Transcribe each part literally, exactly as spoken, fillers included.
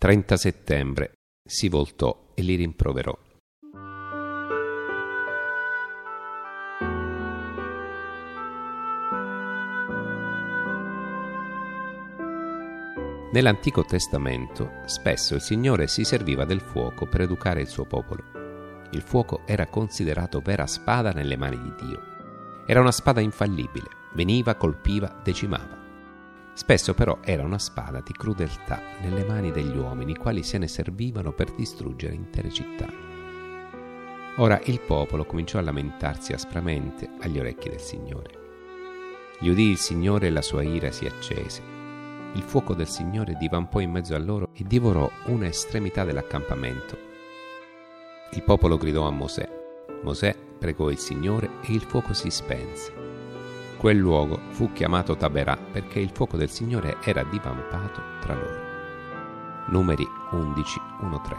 trenta settembre. Si voltò e li rimproverò. Nell'Antico Testamento spesso il Signore si serviva del fuoco per educare il suo popolo. Il fuoco era considerato vera spada nelle mani di Dio. Era una spada infallibile, veniva, colpiva, decimava. Spesso però era una spada di crudeltà nelle mani degli uomini, i quali se ne servivano per distruggere intere città. Ora il popolo cominciò a lamentarsi aspramente agli orecchi del Signore. Gli udì il Signore e la sua ira si accese. Il fuoco del Signore divampò in mezzo a loro e divorò una estremità dell'accampamento. Il popolo gridò a Mosè. Mosè pregò il Signore e il fuoco si spense. Quel luogo fu chiamato Taberà perché il fuoco del Signore era divampato tra loro. Numeri undici, uno tre.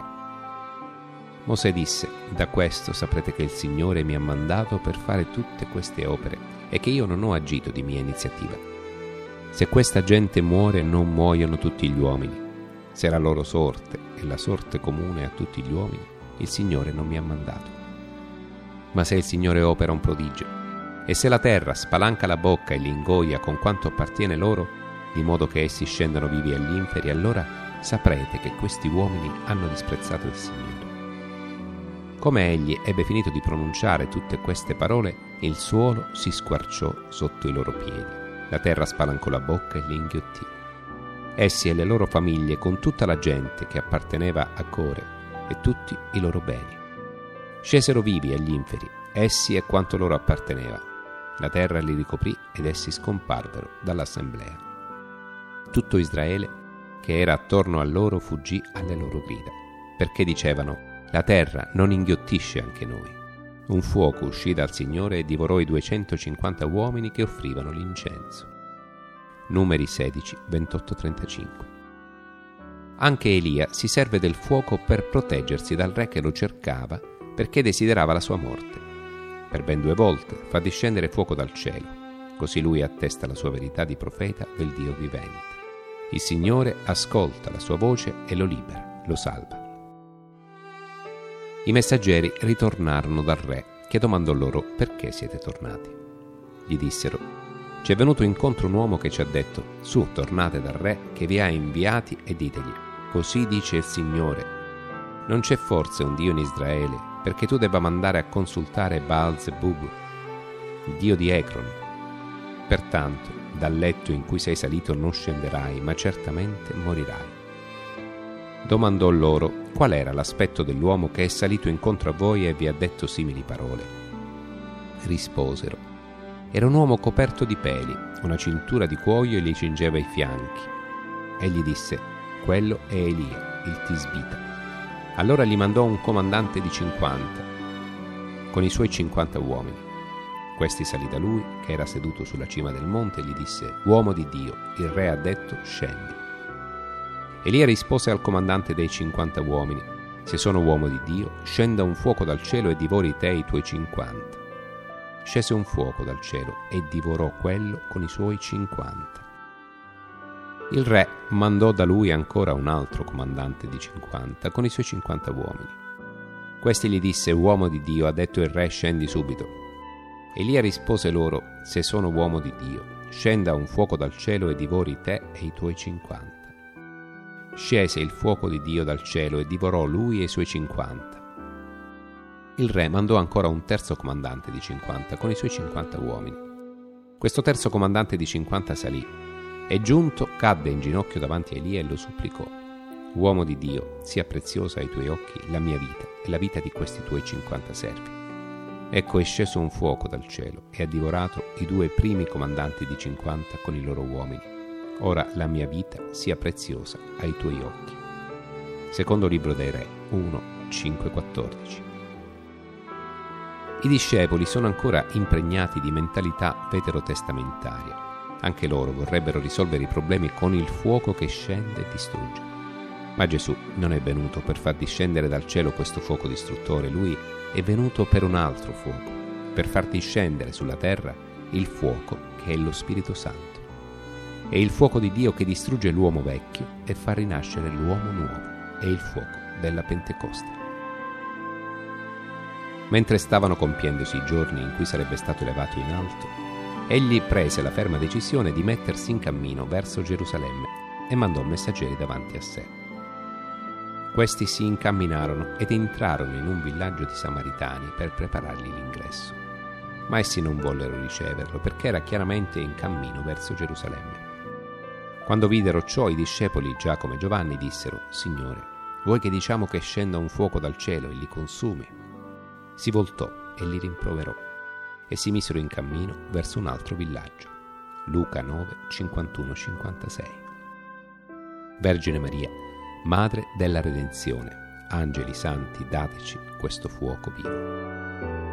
Mosè disse: da questo saprete che il Signore mi ha mandato per fare tutte queste opere e che io non ho agito di mia iniziativa. Se questa gente muore, non muoiono tutti gli uomini. Se la loro sorte è la sorte comune a tutti gli uomini, il Signore non mi ha mandato. Ma se il Signore opera un prodigio, e se la terra spalanca la bocca e li ingoia con quanto appartiene loro, di modo che essi scendano vivi agli inferi, allora saprete che questi uomini hanno disprezzato il Signore. Come egli ebbe finito di pronunciare tutte queste parole, il suolo si squarciò sotto i loro piedi. La terra spalancò la bocca e li inghiottì. Essi e le loro famiglie, con tutta la gente che apparteneva a Core e tutti i loro beni, scesero vivi agli inferi, essi e quanto loro apparteneva. La terra li ricoprì ed essi scomparvero dall'assemblea. Tutto Israele, che era attorno a loro, fuggì alle loro grida, perché dicevano: la terra non inghiottisce anche noi. Un fuoco uscì dal Signore e divorò i duecentocinquanta uomini che offrivano l'incenso. Numeri sedici, ventotto trentacinque. Anche Elia si serve del fuoco per proteggersi dal re che lo cercava perché desiderava la sua morte. Per ben due volte fa discendere fuoco dal cielo, così lui attesta la sua verità di profeta del Dio vivente. Il Signore ascolta la sua voce e lo libera, lo salva. I messaggeri ritornarono dal re, che domandò loro: perché siete tornati? Gli dissero: ci è venuto incontro un uomo che ci ha detto: su, tornate dal re che vi ha inviati e ditegli: così dice il Signore, non c'è forse un Dio in Israele perché tu debba mandare a consultare Baal-zebub, il dio di Ecron. Pertanto dal letto in cui sei salito non scenderai, ma certamente morirai. Domandò loro qual era l'aspetto dell'uomo che è salito incontro a voi e vi ha detto simili parole. Risposero: era un uomo coperto di peli, una cintura di cuoio gli cingeva i fianchi. Egli disse: quello è Elia, il Tisbita. Allora gli mandò un comandante di cinquanta, con i suoi cinquanta uomini. Questi salì da lui, che era seduto sulla cima del monte, e gli disse: uomo di Dio, il re ha detto: scendi. Elia rispose al comandante dei cinquanta uomini: se sono uomo di Dio, scenda un fuoco dal cielo e divori te e i tuoi cinquanta. Scese un fuoco dal cielo e divorò quello con i suoi cinquanta. Il re mandò da lui ancora un altro comandante di cinquanta con i suoi cinquanta uomini. Questi gli disse: uomo di Dio, ha detto il re, scendi subito. Elia rispose loro: se sono uomo di Dio, scenda un fuoco dal cielo e divori te e i tuoi cinquanta. Scese il fuoco di Dio dal cielo e divorò lui e i suoi cinquanta. Il re mandò ancora un terzo comandante di cinquanta con i suoi cinquanta uomini. Questo terzo comandante di cinquanta salì e, giunto, cadde in ginocchio davanti a Elia e lo supplicò: uomo di Dio, sia preziosa ai tuoi occhi la mia vita e la vita di questi tuoi cinquanta servi. Ecco, è sceso un fuoco dal cielo e ha divorato i due primi comandanti di cinquanta con i loro uomini. Ora la mia vita sia preziosa ai tuoi occhi. Secondo libro dei Re uno, cinque, quattordici. I discepoli sono ancora impregnati di mentalità veterotestamentaria. Anche loro vorrebbero risolvere i problemi con il fuoco che scende e distrugge. Ma Gesù non è venuto per far discendere dal cielo questo fuoco distruttore. Lui è venuto per un altro fuoco, per far discendere sulla terra il fuoco che è lo Spirito Santo. È il fuoco di Dio che distrugge l'uomo vecchio e fa rinascere l'uomo nuovo. È il fuoco della Pentecoste. Mentre stavano compiendosi i giorni in cui sarebbe stato elevato in alto, egli prese la ferma decisione di mettersi in cammino verso Gerusalemme e mandò messaggeri davanti a sé. Questi si incamminarono ed entrarono in un villaggio di Samaritani per preparargli l'ingresso. Ma essi non vollero riceverlo perché era chiaramente in cammino verso Gerusalemme. Quando videro ciò, i discepoli Giacomo e Giovanni dissero: Signore, vuoi che diciamo che scenda un fuoco dal cielo e li consumi? Si voltò e li rimproverò e si misero in cammino verso un altro villaggio. Luca nove, cinquantuno cinquantasei. Vergine Maria, Madre della Redenzione, angeli santi, dateci questo fuoco vivo.